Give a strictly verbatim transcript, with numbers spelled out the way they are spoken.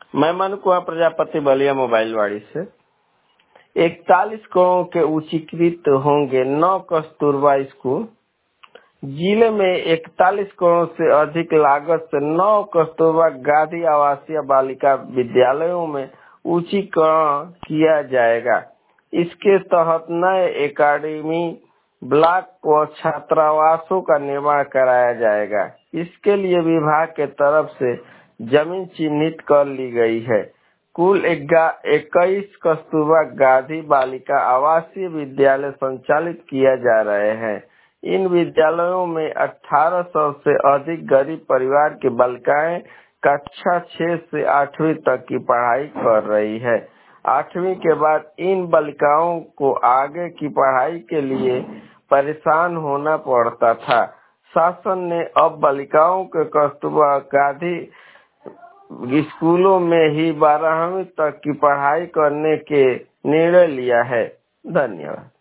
मैं मनु कुमार प्रजापति बलिया मोबाइल वाड़ी से। इकतालीस करोड़ के उच्चीकृत होंगे नौ कस्तूरबा स्कूल। जिले में इकतालीस करोड़ से अधिक लागत से नौ कस्तूरबा गांधी आवासीय बालिका विद्यालयों में उच्चीकरण किया जाएगा। इसके तहत नए एकेडमी ब्लॉक व छात्रावासों का निर्माण कराया जाएगा। इसके लिए विभाग के तरफ से जमीन चिन्हित कर ली गई है। कुल इक्कीस कस्तूरबा गांधी बालिका आवासीय विद्यालय संचालित किया जा रहे हैं। इन विद्यालयों में अठारह सौ से अधिक गरीब परिवार की बालिकाएं कक्षा छह से आठवीं तक की पढ़ाई कर रही है। आठवीं के बाद इन बालिकाओं को आगे की पढ़ाई के लिए परेशान होना पड़ता था। शासन ने अब बालिकाओं के कस्तूरबा गांधी स्कूलों में ही बारहवीं तक की पढ़ाई करने के निर्णय लिया है। धन्यवाद।